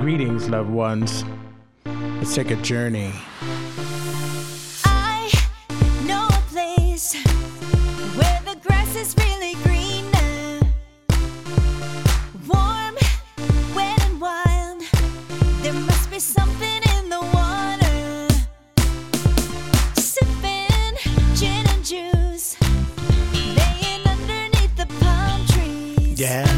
Greetings, loved ones. Let's take a journey. I know a place where the grass is really greener, warm, wet and wild. There must be something in the water. Sipping gin and juice, laying underneath the palm trees. Yeah.